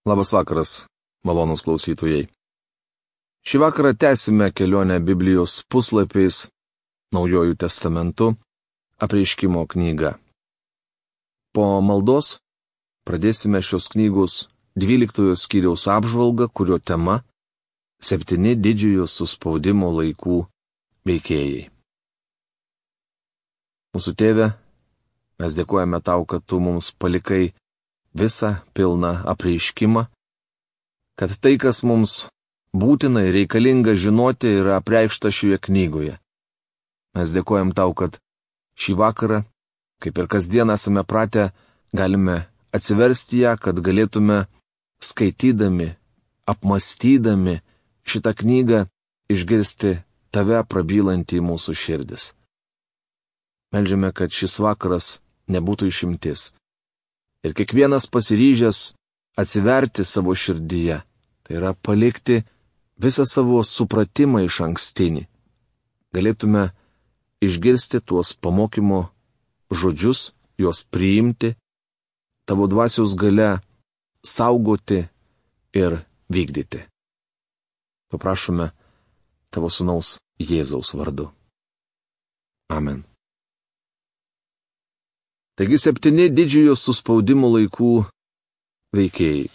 Labas vakaras, malonūs klausytojai. Šį vakarą tęsime kelionę Biblijos puslapiais, Naujojų testamentu, Apreiškimo knyga. Po maldos pradėsime šios knygos 12 skyriaus apžvalgą, kurio tema - 7 didžiojo suspaudimo laikų veikėjai. Mūsų Tėve, mes dėkojame Tau, kad Tu mums palikai visą pilną apreiškimą, kad tai, kas mums būtina ir reikalinga žinoti, yra apreikšta šioje knygoje. Mes dėkojam Tau, kad šį vakarą, kaip ir kasdien esame pratę, galime atsiversti ją, kad galėtume skaitydami, apmastydami šitą knygą išgirsti Tave prabylantį į mūsų širdis. Meldžiame, kad šis vakaras nebūtų išimtis. Ir kiekvienas pasiryžęs atsiverti savo širdyje, tai yra palikti visą savo supratimą iš ankstinį, galėtume išgirsti tuos pamokymo žodžius, juos priimti, Tavo dvasios gale saugoti ir vykdyti. Paprašome Tavo sūnaus Jėzaus vardu. Amen. Taigi 7 didžiojo suspaudimo laikų veikėjai.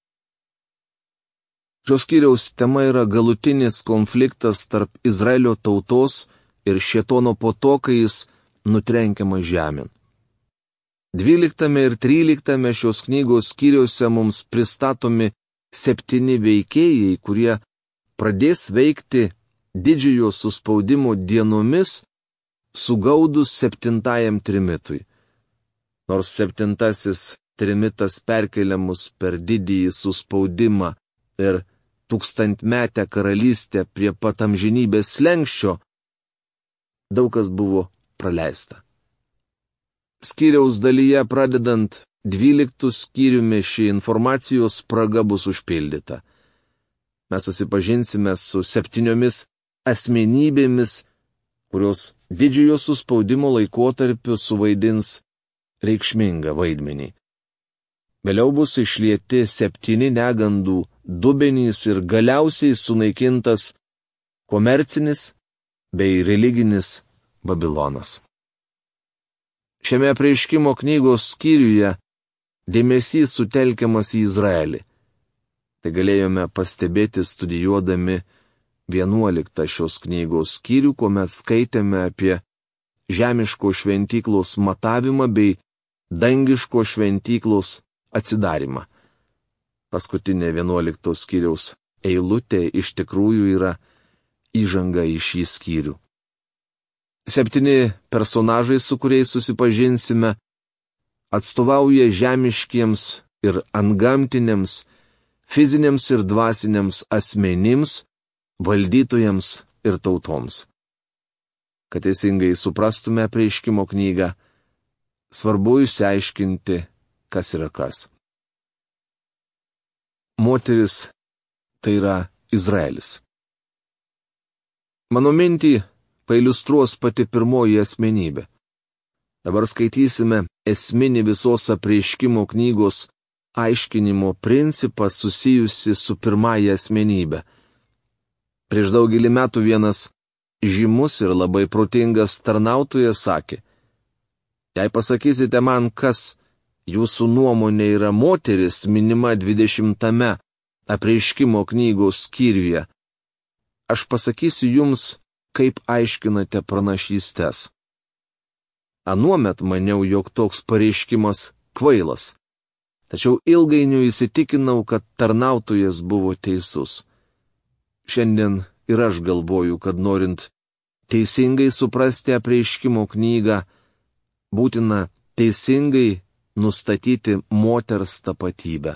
Šios skyriaus tema yra galutinis konfliktas tarp Izraelio tautos ir Šėtono po to, kai jis nutrenkiamas žemėn. 12 ir 13 šios knygos skyriuose mums pristatomi 7 veikėjai, kurie pradės veikti didžiojo suspaudimo dienomis, sugaudus 7 trimitui. Nors 7 trimitas perkelia mus per didįjį suspaudimą ir 1000-metę karalystę prie pat amžinybės slenksčio, daug kas buvo praleista. Skyriaus dalyje pradedant 12 skyriumi ši informacijos spraga bus užpildyta. Mes susipažinsime su 7 asmenybėmis, kurios didžiojo suspaudimo laikotarpiu suvaidins reikšmingą vaidmenį. Vėliau bus išlieti 7 negandų dubenys ir galiausiai sunaikintas komercinis bei religinis Babilonas. Šiame apreiškimo knygos skyriuje dėmesys sutelkiamas į Izraelį. Tai galėjome pastebėti studijuodami 11 šios knygos skyrių, kuomet skaitėme apie žemiško šventyklos matavimą bei dangiško šventyklos atsidarimą. Paskutinė 11 skyriaus eilutė iš tikrųjų yra įžanga į šį skyrių. 7 personažai, su kuriais susipažinsime, atstovauja žemiškiems ir antgamtiniams, fiziniams ir dvasiniams asmenims, valdytojams ir tautoms. Kad teisingai suprastume apreiškimo knygą, svarbu išsiaiškinti, kas yra kas. Moteris tai yra Izraelis. Mano mintį pailiustruos pati pirmoji asmenybė. Dabar skaitysime esminį visos apreiškimo knygos aiškinimo principą susijusi su pirmąja asmenybė. Prieš daugelį metų vienas žymus ir labai protingas tarnautojas sakė: jei pasakysite man, kas jūsų nuomonė yra moteris minima 20 apreiškimo knygos skyriuje, aš pasakysiu jums, kaip aiškinate pranašystes. Anuomet maniau, jog toks pareiškimas kvailas, tačiau ilgainiui įsitikinau, kad tarnautojas buvo teisus. Šiandien ir aš galvoju, kad norint teisingai suprasti apreiškimo knygą, būtina teisingai nustatyti moters tapatybę.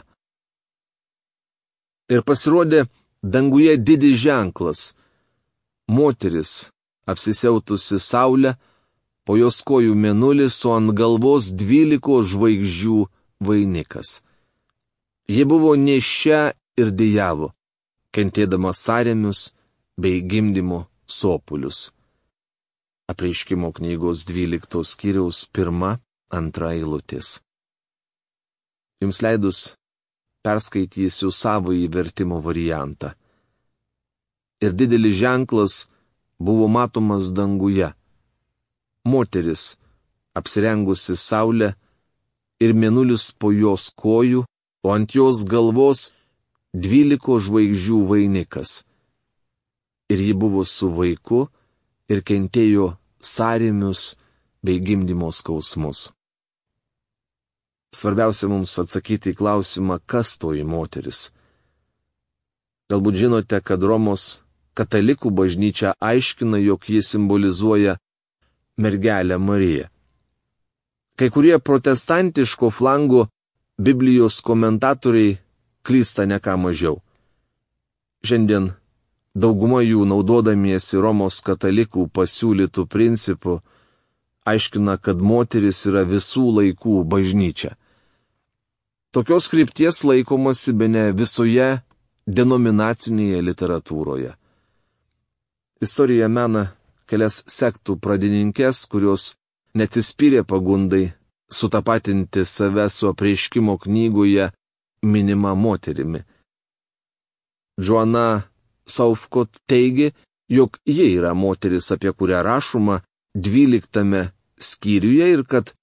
Ir pasirodė danguje didis ženklas. Moteris, apsisiautusi saulę, po jos kojų mėnulis, o ant galvos 12 žvaigždžių vainikas. Ji buvo nėščia ir dejavo, kentėdama sąrėmius bei gimdymo sopulius. Apreiškimo knygos 12 skyriaus 1-2 eilutės. Jums leidus, perskaitysiu savąjį vertimo variantą. Ir didelis ženklas buvo matomas danguje. Moteris, apsirengusi saulę, ir mėnulis po jos kojų, o ant jos galvos 12 žvaigždžių vainikas. Ir ji buvo su vaiku ir kentėjo sąrėmius bei gimdymo skausmus. Svarbiausia mums atsakyti į klausimą, kas toji moteris. Galbūt žinote, kad Romos katalikų bažnyčia aiškina, jog ji simbolizuoja mergelę Mariją. Kai kurie protestantiško flango Biblijos komentatoriai klysta ne ką mažiau. Šiandien dauguma jų, naudodamiesi Romos katalikų pasiūlytų principų, aiškina, kad moteris yra visų laikų bažnyčia. Tokios krypties laikomasi bene visoje denominacinėje literatūroje. Istorija mena kelias sektų pradininkės, kurios neatsispyrė pagundai sutapatinti save su apreiškimo knygoje minima moterimi. Joanna Southcott teigė, jog ji yra moteris, apie kurią rašoma 12 skyriuje ir kad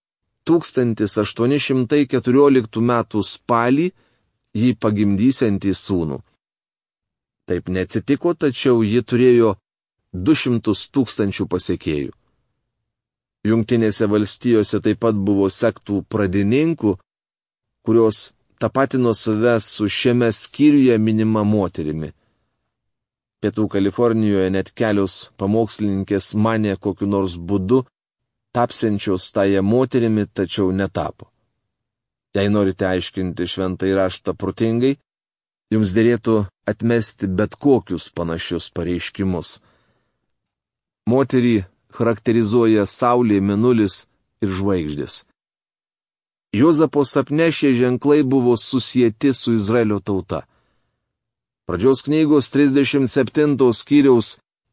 1814 m. spalį jį pagimdysiantį sūnų. Taip neatsitiko, tačiau ji turėjo 200 000 pasekėjų. Jungtinėse valstijose taip pat buvo sektų pradininkų, kurios tapatino save su šiame skyriuje minima moterimi. Pietų Kalifornijoje net kelios pamokslininkės manė kokiu nors būdu tapsiančios tąją moterimi, tačiau netapo. Jei norite aiškinti šventąjį raštą protingai, jums dėrėtų atmesti bet kokius panašius pareiškimus. Moterį charakterizuoja saulė, mėnulis ir žvaigždės. Juozapo sapne šie ženklai buvo susieti su Izraelio tauta. Pradžios knygos 37 skyriaus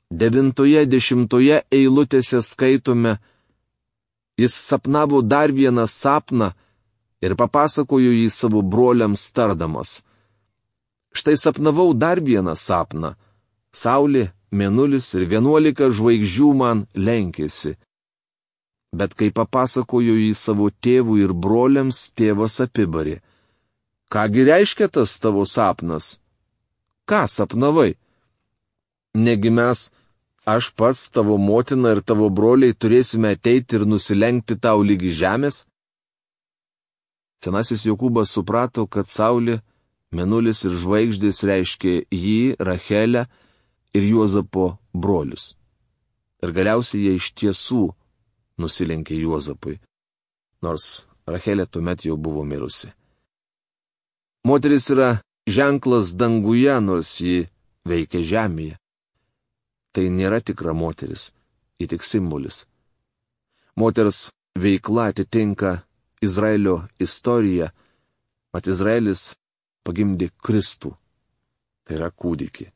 9-10 eilutėse skaitome: Jis sapnavo dar vieną sapną ir papasakojo jį savo broliams tardamas: Štai sapnavau dar vieną sapną. Saulė, mėnulis ir 11 žvaigždžių man lenkėsi. Bet kai papasakojo jį savo tėvui ir broliams, tėvas apibarė: Kągi reiškia tas tavo sapnas? Ką sapnavai? Negi mes, aš pats, tavo motina ir tavo broliai turėsime ateiti ir nusilenkti tau lygi žemės? Senasis Jokūbas suprato, kad saulė, mėnulis ir žvaigždės reiškia jį, Rachelę ir Juozapo brolius. Ir galiausiai jie iš tiesų nusilenkė Juozapui, nors Rachelė tuomet jau buvo mirusi. Moteris yra ženklas danguje, nors ji veikia žemėje. Tai nėra tikra moteris, ji tik simbolis. Moters veikla atitinka Izraelio istoriją, mat Izraelis pagimdė Kristų, tai yra kūdikį.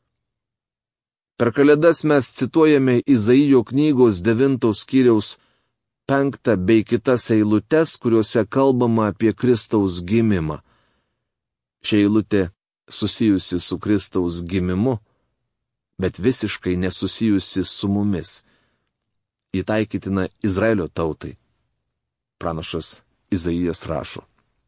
Per Kalėdas mes cituojame Izaijo knygos 9 skyriaus 5 bei kitas eilutes, kuriuose kalbama apie Kristaus gimimą. Ši eilutė susijusi su Kristaus gimimu, bet visiškai nesusijusi su mumis. Įtaikytina Izraelio tautai. Pranašas Izaijas rašo: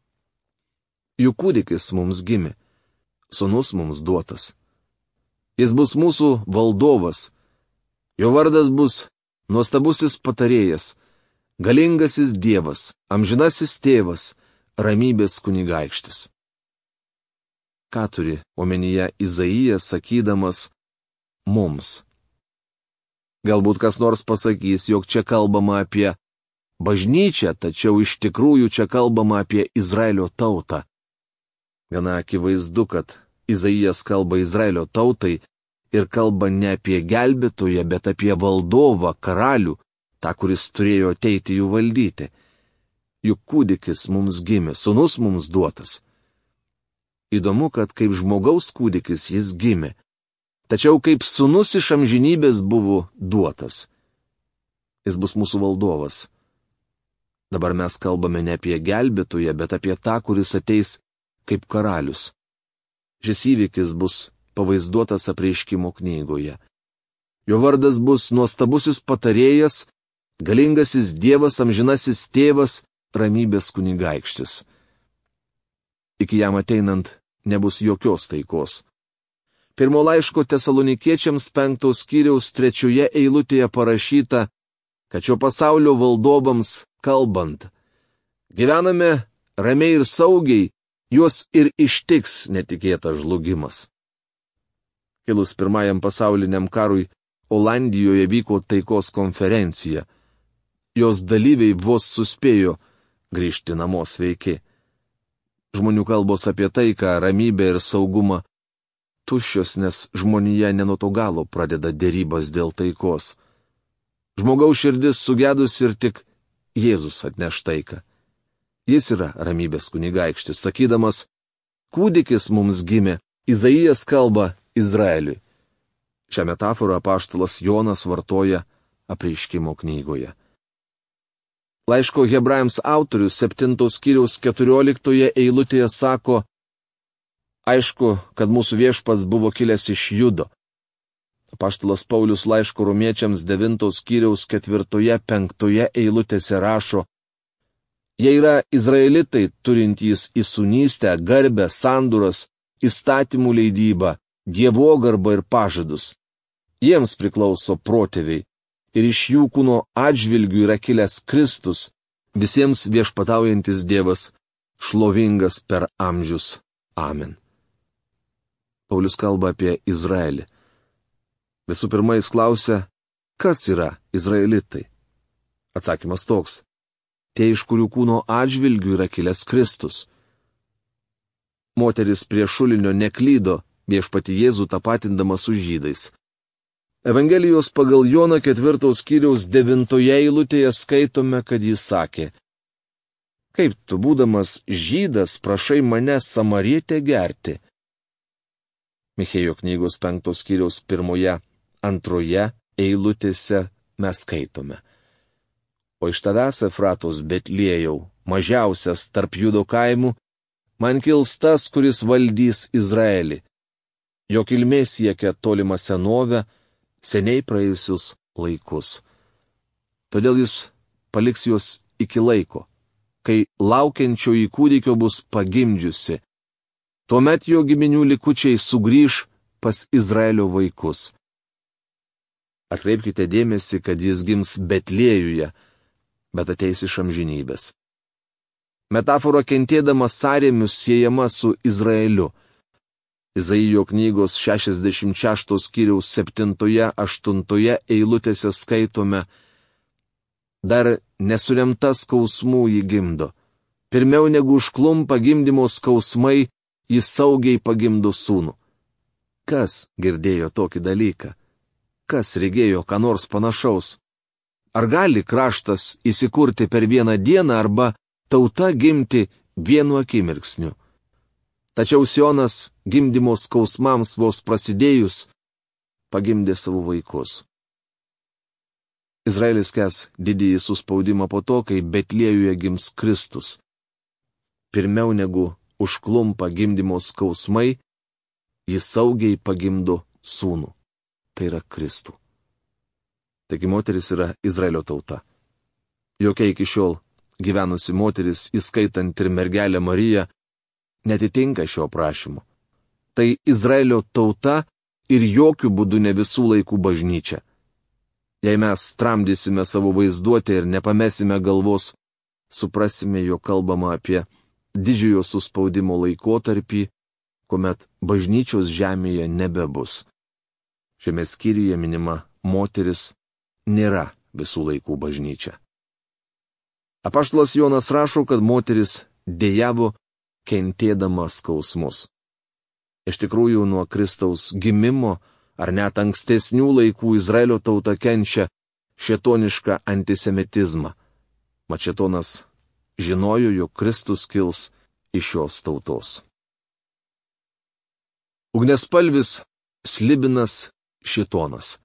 Juk kūdikis mums gimė, sūnus mums duotas. Jis bus mūsų valdovas, jo vardas bus nuostabusis patarėjas, galingasis Dievas, amžinasis tėvas, ramybės kunigaikštis. Ką turi omenyje Izaijas sakydamas mums? Galbūt kas nors pasakys, jog čia kalbama apie bažnyčią, tačiau iš tikrųjų čia kalbama apie Izraelio tautą. Gana akivaizdu, kad Izaijas kalba Izraelio tautai ir kalba ne apie gelbėtoją, bet apie valdovą, karalių, tą, kuris turėjo ateiti jų valdyti. Juk kūdikis mums gimė, sūnus mums duotas. Įdomu, kad kaip žmogaus kūdikis jis gimė, tačiau kaip sūnus iš amžinybės buvo duotas. Jis bus mūsų valdovas. Dabar mes kalbame ne apie gelbėtoją, bet apie tą, kuris ateis kaip karalius. Šis įvykis bus pavaizduotas Apreiškimo knygoje. Jo vardas bus nuostabusis patarėjas, galingasis Dievas, amžinasis tėvas, ramybės kunigaikštis. Iki jam ateinant nebus jokios taikos. Pirmo laiško Tesalonikiečiams 5 skyriaus 3 eilutėje parašyta, kad šio pasaulio valdovams kalbant, gyvename ramiai ir saugiai, juos ir ištiks netikėtas žlugimas. Kilus pirmajam pasauliniam karui, Olandijoje vyko taikos konferencija. Jos dalyviai vos suspėjo grįžti namo sveiki. Žmonių kalbos apie taiką, ramybę ir saugumą tuščios, nes žmonija ne nuo to galo pradeda dėrybas dėl taikos. Žmogaus širdis sugedus ir tik Jėzus atneš taiką. Jis yra ramybės kunigaikštis, sakydamas, kūdikis mums gimė, Izaijas kalba Izraeliui. Šią metaforą apaštalas Jonas vartoja Apreiškimo knygoje. Laiško Hebrajams autorius 7 skyriaus 14 eilutėje sako, aišku, kad mūsų viešpats buvo kilęs iš Judo. Apaštalas Paulius laiško Romiečiams 9 skyriaus 4-5 eilutėse rašo, jie yra izraelitai turintys įsūnystę, garbę, sandoras, įstatymų leidybą, dievogarbą ir pažadus. Jiems priklauso protėviai ir iš jų kūno atžvilgių yra kilęs Kristus, visiems viešpataujantis Dievas, šlovingas per amžius. Amen. Paulius kalba apie Izraelį. Visų pirma, jis klausia, kas yra izraelitai? Atsakymas toks. Tie, iš kurių kūno atžvilgių yra kilęs Kristus. Moteris prie šulinio neklydo, viešpatį Jėzų tapatindama su žydais. Evangelijos pagal Joną 4 skyriaus 9 eilutėje skaitome, kad jis sakė, kaip tu, būdamas žydas, prašai mane samarietę gerti. Michėjo knygos 5 skyriaus 1-2 eilutėse mes skaitome. O iš tavęs, Efratos Betliejau, mažiausias tarp Judo kaimų, man kils tas, kuris valdys Izraelį. Jo kilmė siekia tolimą senovę, seniai praėjusius laikus. Todėl jis paliks juos iki laiko, kai laukiančioji kūdikio bus pagimdžiusi. Tuomet jo giminių likučiai sugrįž pas Izraelio vaikus. Atkreipkite dėmesį, kad jis gims Betliejuje, bet ateis iš amžinybės. Metafora kentėdama sąrėmius siejama su Izraeliu. Izaijo knygos 66 skyriaus 7-8 eilutėse skaitome, dar nesuremta skausmų jį gimdo. Pirmiau negu užklumpa gimdymo skausmai, jis saugiai pagimdo sūnų. Kas girdėjo tokį dalyką? Kas regėjo ką nors panašaus? Ar gali kraštas įsikurti per vieną dieną arba tauta gimti vienu akimirksniu? Tačiau Sionas gimdymo skausmams vos prasidėjus, pagimdė savo vaikus. Izraelis kes didįjį suspaudimą po to, kai Betliejuje gims Kristus. Pirmiau negu užklumpa gimdymo skausmai, jis saugiai pagimdo sūnų. Tai yra Kristų. Taigi moteris yra Izraelio tauta. Jokia iki šiol gyvenusi moteris, įskaitant ir mergelę Mariją, netitinka šio prašymo. Tai Izraelio tauta ir jokių būdų ne visų laikų bažnyčia. Jei mes tramdysime savo vaizduotę ir nepamesime galvos, suprasime, jog kalbama apie didžiojo suspaudimo laikotarpį, kuomet bažnyčios žemėje nebebus. Šiame skyriuje minima moteris nėra visų laikų bažnyčia. Apaštalas Jonas rašo, kad moteris dejavo kentėdama skausmus. Iš tikrųjų, nuo Kristaus gimimo ar net ankstesnių laikų Izraelio tauta kenčia šėtonišką antisemitizmą. Mat šėtonas žinojo, jog Kristus kils iš šios tautos. Ugniaspalvis slibinas šėtonas.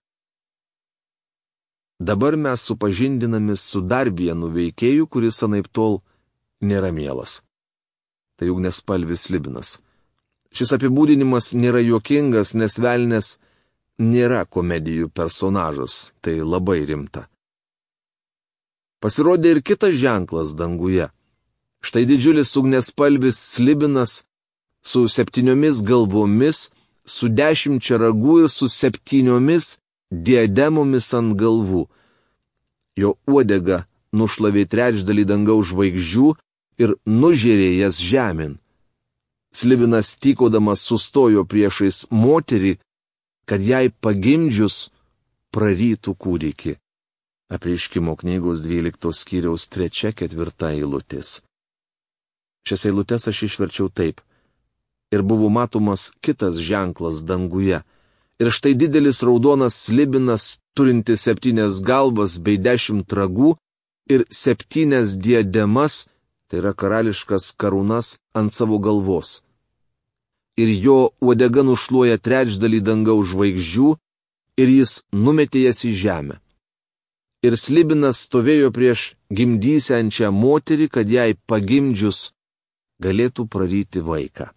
Dabar mes supažindinami su dar vienu veikėju, kuris anaiptol nėra mielas. tai ugniaspalvis slibinas. Šis apibūdinimas nėra juokingas, nes velnės nėra komedijų personažas, tai labai rimta. Pasirodė ir kitas ženklas danguje. Štai didžiulis ugniaspalvis slibinas su 7 galvomis, su 10 ragų ir su 7 diademomis ant galvų. Jo uodega nušlavė trečdalį dangaus žvaigždžių ir nužėrė jas žemėn. Slibinas tykodamas sustojo priešais moterį, kad jai pagimdžius prarytų kūdikį. Apreiškimo knygos 12 skyriaus 3-4 eilutės. Šias eilutes aš išverčiau taip. Ir buvo matomas kitas ženklas danguje. Ir štai didelis raudonas slibinas, turintis 7 galvas bei 10 ragų ir 7 diademas, tai yra karališkas karūnas ant savo galvos. Ir jo uodega nušluoja trečdalį dangaus žvaigždžių ir jis numetė jas į žemę. Ir slibinas stovėjo prieš gimdysiančią moterį, kad jai pagimdžius galėtų praryti vaiką.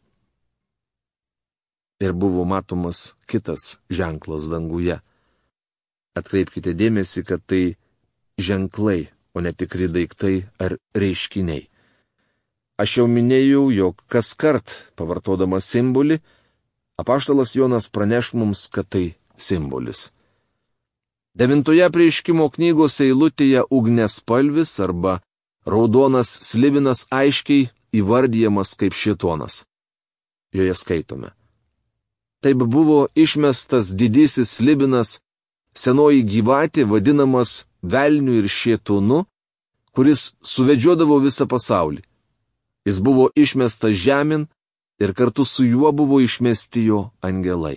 Ir buvo matomas kitas ženklas danguje. Atkreipkite dėmesį, kad tai ženklai, o ne tikri daiktai ar reiškiniai. Aš jau minėjau, jog kaskart, pavartodamas simbolį, apaštalas Jonas praneš mums, kad tai simbolis. 9 apreiškimo knygos eilutėje ugniaspalvis arba raudonas slibinas aiškiai įvardyjamas kaip šėtonas. Joje skaitome. Taip buvo išmestas didysis slibinas, senoji gyvatė vadinamas velniu ir šėtonu, kuris suvedžiodavo visą pasaulį. Jis buvo išmestas žemėn ir kartu su juo buvo išmesti jo angelai.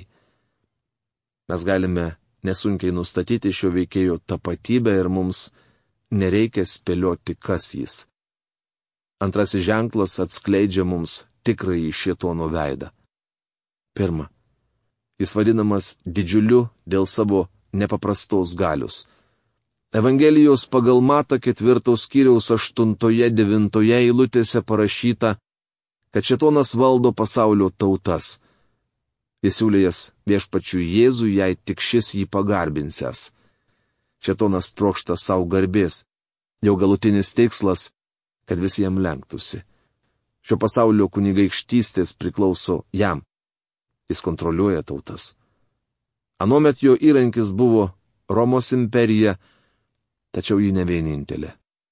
Mes galime nesunkiai nustatyti šio veikėjo tapatybę ir mums nereikia spėlioti, kas jis. Antrasis ženklas atskleidžia mums tikrąjį šėtono veidą. Pirma. Jis vadinamas didžiuliu dėl savo nepaprastos galios. Evangelijos pagal Matą 4 skyriaus 8-9 eilutėse parašyta, kad šėtonas valdo pasaulio tautas. Jis siūlė jas viešpačiui Jėzui, jei tik šis jį pagarbinsęs. Šėtonas trokšta savo garbės, jo galutinis tikslas, kad visiems lenktųsi. Šio pasaulio kunigaikštystės priklauso jam. Jis kontroliuoja tautas. Anuomet jo įrankis buvo Romos imperija, tačiau ji ne vienintelė.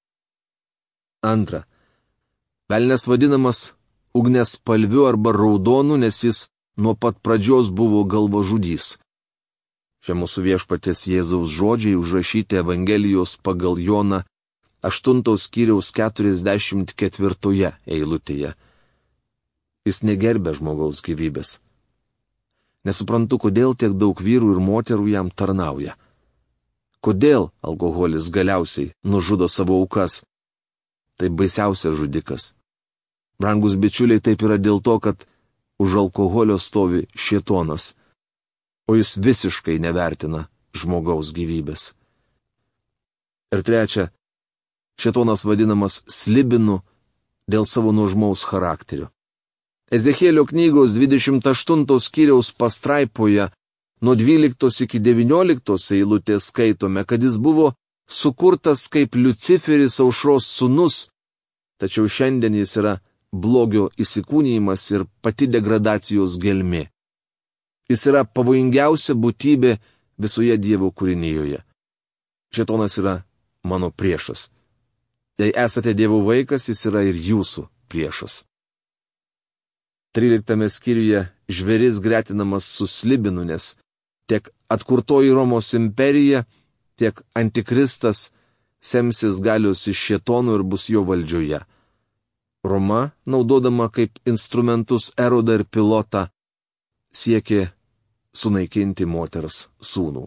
Antra. Velnias vadinamas ugniaspalviu arba raudonu, nes jis nuo pat pradžios buvo galvažudys. Šie mūsų viešpaties Jėzaus žodžiai užrašyti Evangelijos pagal Joną 8 skyriaus 44 eilutėje. Jis negerbė žmogaus gyvybės. Nesuprantu, kodėl tiek daug vyrų ir moterų jam tarnauja. Kodėl alkoholis galiausiai nužudo savo aukas? Tai baisiausias žudikas. Brangus bičiuliai, taip yra dėl to, kad už alkoholio stovi šėtonas, o jis visiškai nevertina žmogaus gyvybės. Ir trečia, šėtonas vadinamas slibinu dėl savo nuožmaus charakterio. Ezechielio knygos 28 skyriaus pastraipoje nuo 12 iki 19 eilutės skaitome, kad jis buvo sukurtas kaip Liuciferis aušros sūnus, tačiau šiandien jis yra blogio įsikūnijimas ir pati degradacijos gelmė. Jis yra pavojingiausia būtybė visoje Dievo kūrinijoje. Šėtonas yra mano priešas. Jei esate Dievo vaikas, jis yra ir jūsų priešas. 13 skyriuje žvėris gretinamas su slibinu, nes tiek atkurtoji Romos imperija, tiek antikristas semsis galios iš šėtonų ir bus jo valdžioje. Roma, naudodama kaip instrumentus Erodą ir Pilotą, siekė sunaikinti moters sūnų.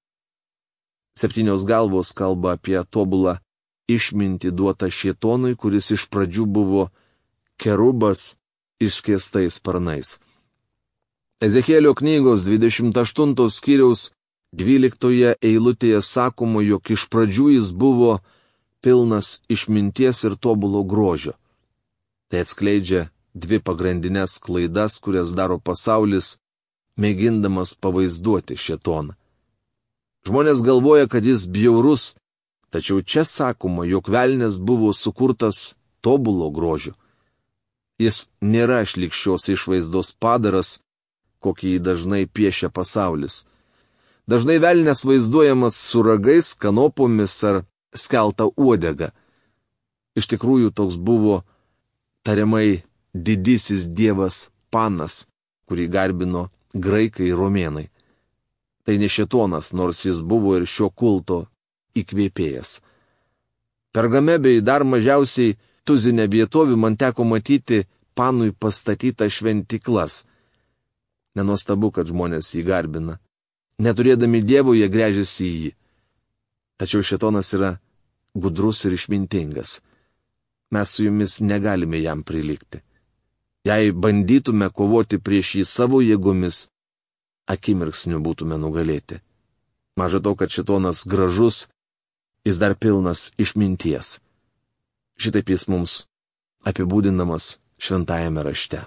7 galvos kalba apie tobulą išmintį duotą šėtonui, kuris iš pradžių buvo kerubas išskėstais sparnais. Ezechielio knygos 28 skyriaus 12 eilutėje sakoma, jog iš pradžių jis buvo pilnas išminties ir tobulo grožio. Tai atskleidžia dvi pagrindinės klaidas, kurias daro pasaulis, mėgindamas pavaizduoti šėtoną. Žmonės galvoja, kad jis bjaurus, tačiau čia sakoma, jog velnias buvo sukurtas tobulo grožio. Jis nėra šlykščios išvaizdos padaras, kokį jį dažnai piešia pasaulis. Dažnai velnias vaizduojamas su ragais, kanopomis ar skelta uodega. Iš tikrųjų toks buvo tariamai didysis dievas Panas, kurį garbino graikai ir romėnai. Tai ne šėtonas, nors jis buvo ir šio kulto įkvėpėjas. Pergame bei dar mažiausiai tuzinę vietovį man teko matyti Panui pastatytą šventyklas. Nenuostabu, kad žmonės jį garbina. Neturėdami Dievo, jie gręžiasi į jį. Tačiau šėtonas yra gudrus ir išmintingas. Mes su jumis negalime jam prilygti. Jei bandytume kovoti prieš jį savo jėgomis, akimirksniu būtume nugalėti. Maža to, kad šėtonas gražus, jis dar pilnas išminties. Šitaip jis mums apibūdinamas šventajame rašte.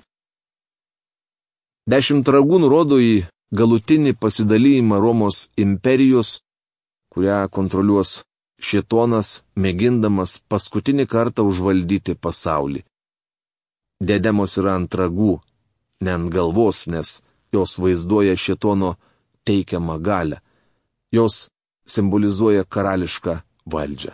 10 ragų nurodo į galutinį pasidalymą Romos imperijos, kurią kontroliuos šėtonas, mėgindamas paskutinį kartą užvaldyti pasaulį. Diademos yra ant ragų, ne ant galvos, nes jos vaizduoja šėtono teikiamą galią. Jos simbolizuoja karališką valdžią.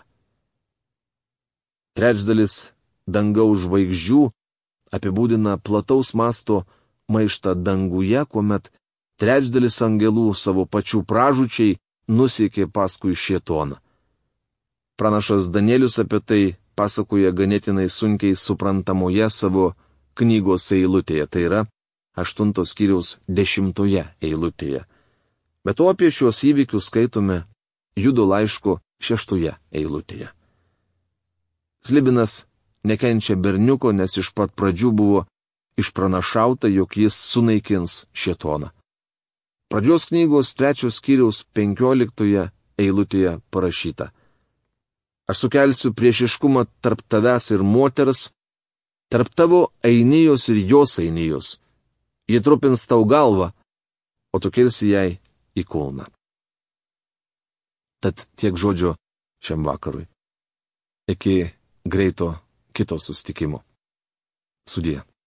Trečdalis dangaus žvaigždžių apibūdina plataus masto maištą danguje, kuomet trečdalis angelų savo pačių pražūčiai nusekė paskui šėtoną. Pranašas Danielius apie tai pasakoja ganėtinai sunkiai suprantamoje savo knygos eilutėje, tai yra 8 skyriaus 10 eilutėje. Bet to apie šios įvykius skaitome Judo laiško 6 eilutėje. Slibinas nekenčia berniuko, nes iš pat pradžių buvo išpranašauta, jog jis sunaikins šėtoną. Pradžios knygos 3 skyriaus 15 eilutėje parašyta: Aš sukelsiu priešiškumą tarp tavęs ir moters, tarp tavo ainijos ir jos ainijos. Ji trupins tau galvą, o tu kirsi jai į kulną. Tad tiek žodžio šiam vakarui. Iki greito kito susitikimo. Sudie.